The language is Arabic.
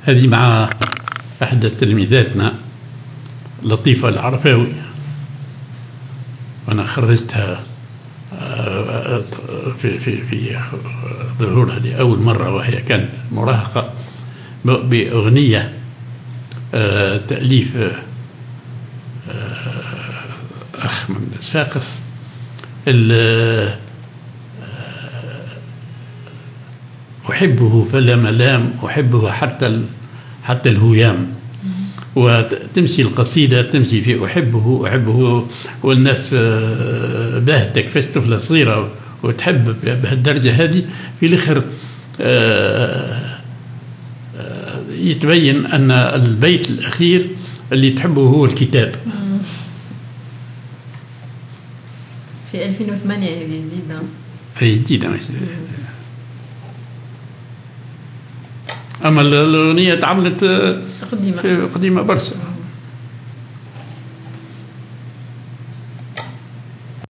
هذه مع أحدى تلميذاتنا لطيفة العرفاوي، وأنا خرجتها في ظهورها لأول مرة وهي كانت مراهقة بأغنية تأليف أخ من صفاقس، أحبه فلا ملام، أحبه حتى الهيام. وتمشي القصيدة تمشي في أحبه والناس باهتك فاش طفلة صغيرة وتحب بهالدرجة هذه، في الآخر يتبين أن البيت الأخير اللي تحبه هو الكتاب. في 2008 هذه جديدة. هي جديدة. أما الأغنية تعملت قديمة برشا.